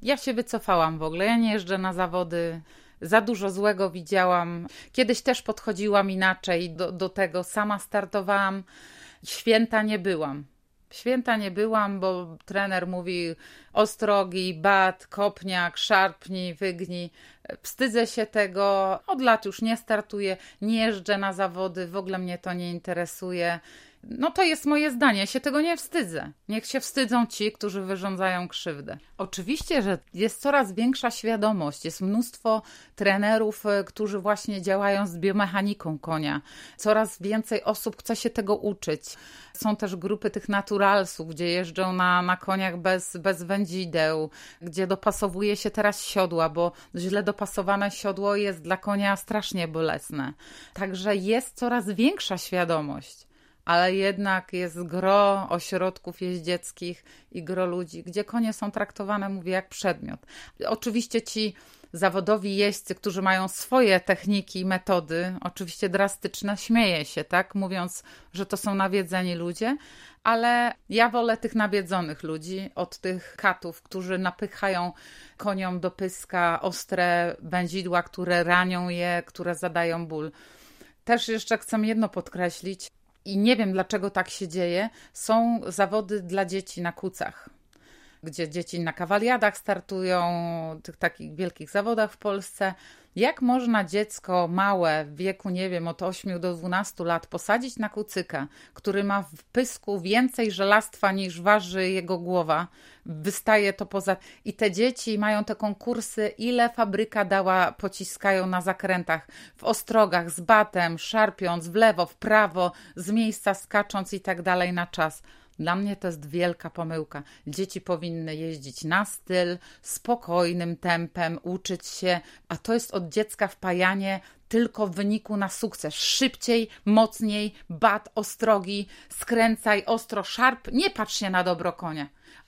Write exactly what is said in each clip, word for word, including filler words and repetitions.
Ja się wycofałam w ogóle, ja nie jeżdżę na zawody. Za dużo złego widziałam. Kiedyś też podchodziłam inaczej do, do tego. Sama startowałam. Święta nie byłam. Święta nie byłam, bo trener mówi ostrogi, bat, kopniak, szarpnij, wygnij. Wstydzę się tego. Od lat już nie startuję, nie jeżdżę na zawody, w ogóle mnie to nie interesuje. No to jest moje zdanie, ja się tego nie wstydzę. Niech się wstydzą ci, którzy wyrządzają krzywdę. Oczywiście, że jest coraz większa świadomość, jest mnóstwo trenerów, którzy właśnie działają z biomechaniką konia. Coraz więcej osób chce się tego uczyć. Są też grupy tych naturalsów, gdzie jeżdżą na, na koniach bez, bez wędzideł, gdzie dopasowuje się teraz siodła, bo źle dopasowane siodło jest dla konia strasznie bolesne. Także jest coraz większa świadomość. Ale jednak jest gro ośrodków jeździeckich i gro ludzi, gdzie konie są traktowane, mówię, jak przedmiot. Oczywiście ci zawodowi jeźdźcy, którzy mają swoje techniki i metody, oczywiście drastyczne, śmieję się, tak, mówiąc, że to są nawiedzeni ludzie, ale ja wolę tych nawiedzonych ludzi od tych katów, którzy napychają koniom do pyska ostre wędzidła, które ranią je, które zadają ból. Też jeszcze chcę jedno podkreślić, i nie wiem, dlaczego tak się dzieje, są zawody dla dzieci na kucach, gdzie dzieci na kawaliadach startują, tych takich wielkich zawodach w Polsce. Jak można dziecko małe w wieku, nie wiem, od ośmiu do dwunastu lat posadzić na kucyka, który ma w pysku więcej żelastwa niż waży jego głowa, wystaje to poza... I te dzieci mają te konkursy, ile fabryka dała, pociskają na zakrętach, w ostrogach, z batem, szarpiąc w lewo, w prawo, z miejsca skacząc i tak dalej na czas. Dla mnie to jest wielka pomyłka. Dzieci powinny jeździć na styl, spokojnym tempem, uczyć się, a to jest od dziecka wpajanie tylko w wyniku na sukces. Szybciej, mocniej, bat, ostrogi, skręcaj, ostro, szarp, nie patrz się na dobro konia.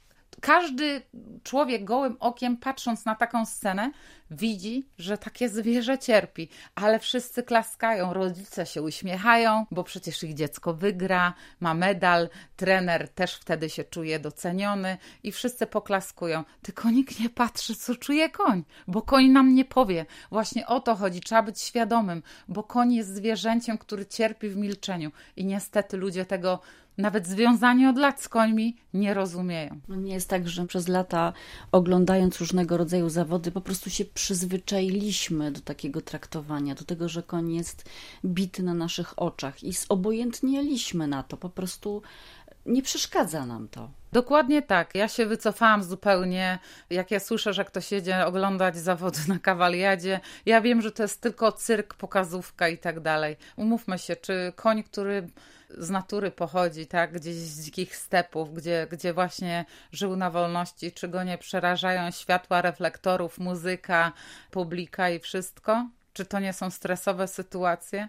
Każdy człowiek gołym okiem, patrząc na taką scenę, widzi, że takie zwierzę cierpi, ale wszyscy klaskają, rodzice się uśmiechają, bo przecież ich dziecko wygra, ma medal, trener też wtedy się czuje doceniony i wszyscy poklaskują. Tylko nikt nie patrzy, co czuje koń, bo koń nam nie powie. Właśnie o to chodzi, trzeba być świadomym, bo koń jest zwierzęciem, który cierpi w milczeniu i niestety ludzie tego nawet związani od lat z końmi nie rozumieją. No nie jest tak, że przez lata oglądając różnego rodzaju zawody po prostu się przyzwyczailiśmy do takiego traktowania, do tego, że koń jest bity na naszych oczach i zobojętnieliśmy na to, po prostu nie przeszkadza nam to. Dokładnie tak. Ja się wycofałam zupełnie. Jak ja słyszę, że ktoś jedzie oglądać zawody na kawaliadzie, ja wiem, że to jest tylko cyrk, pokazówka i tak dalej. Umówmy się, czy koń, który z natury pochodzi, tak, gdzieś z dzikich stepów, gdzie, gdzie właśnie żył na wolności, czy go nie przerażają światła reflektorów, muzyka, publika i wszystko? Czy to nie są stresowe sytuacje?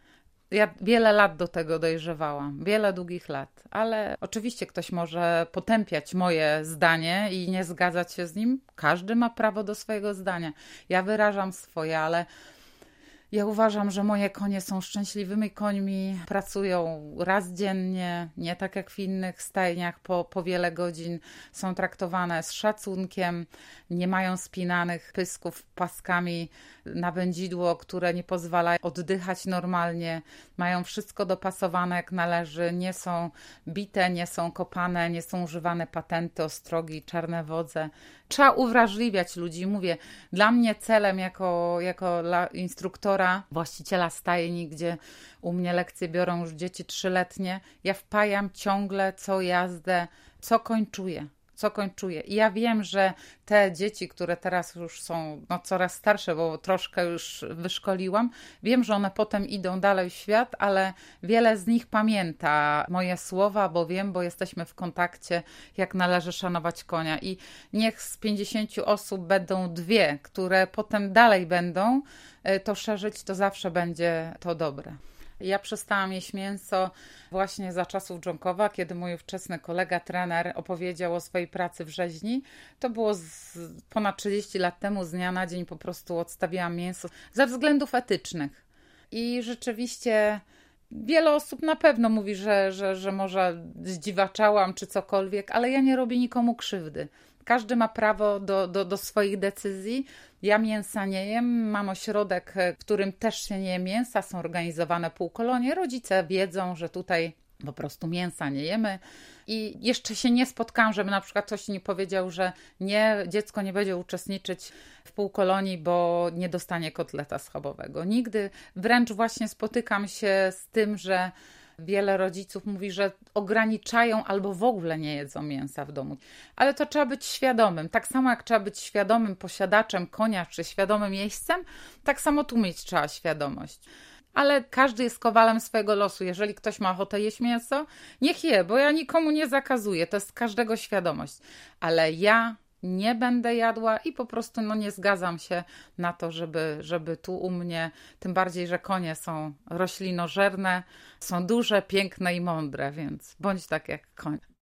Ja wiele lat do tego dojrzewałam, wiele długich lat, ale oczywiście ktoś może potępiać moje zdanie i nie zgadzać się z nim. Każdy ma prawo do swojego zdania. Ja wyrażam swoje, ale ja uważam, że moje konie są szczęśliwymi końmi, pracują raz dziennie, nie tak jak w innych stajniach, po, po wiele godzin, są traktowane z szacunkiem, nie mają spinanych pysków paskami na wędzidło, które nie pozwalają oddychać normalnie, mają wszystko dopasowane jak należy, nie są bite, nie są kopane, nie są używane patenty, ostrogi, czarne wodze. Trzeba uwrażliwiać ludzi. Mówię, dla mnie celem jako, jako instruktora, właściciela stajni, gdzie u mnie lekcje biorą już dzieci trzyletnie, ja wpajam ciągle co jazdę, co koń czuje. Co koń czuje. I ja wiem, że te dzieci, które teraz już są no, coraz starsze, bo troszkę już wyszkoliłam, wiem, że one potem idą dalej w świat, ale wiele z nich pamięta moje słowa, bo wiem, bo jesteśmy w kontakcie, jak należy szanować konia. I niech z pięćdziesięciu osób będą dwie, które potem dalej będą to szerzyć, to zawsze będzie to dobre. Ja przestałam jeść mięso właśnie za czasów Dżonkowa, kiedy mój ówczesny kolega, trener opowiedział o swojej pracy w rzeźni. To było z ponad trzydzieści lat temu, z dnia na dzień po prostu odstawiłam mięso ze względów etycznych. I rzeczywiście wiele osób na pewno mówi, że, że, że może zdziwaczałam czy cokolwiek, ale ja nie robię nikomu krzywdy. Każdy ma prawo do, do, do swoich decyzji. Ja mięsa nie jem, mam ośrodek, w którym też się nie je mięsa, są organizowane półkolonie. Rodzice wiedzą, że tutaj po prostu mięsa nie jemy. I jeszcze się nie spotkałam, żeby na przykład ktoś nie powiedział, że nie, dziecko nie będzie uczestniczyć w półkolonii, bo nie dostanie kotleta schabowego. Nigdy. Wręcz właśnie spotykam się z tym, że wiele rodziców mówi, że ograniczają albo w ogóle nie jedzą mięsa w domu. Ale to trzeba być świadomym. Tak samo jak trzeba być świadomym posiadaczem konia, czy świadomym jeźdźcem, tak samo tu mieć trzeba świadomość. Ale każdy jest kowalem swojego losu. Jeżeli ktoś ma ochotę jeść mięso, niech je, bo ja nikomu nie zakazuję. To jest każdego świadomość. Ale ja nie będę jadła i po prostu no, nie zgadzam się na to, żeby, żeby tu u mnie, tym bardziej, że konie są roślinożerne, są duże, piękne i mądre, więc bądź tak jak koń.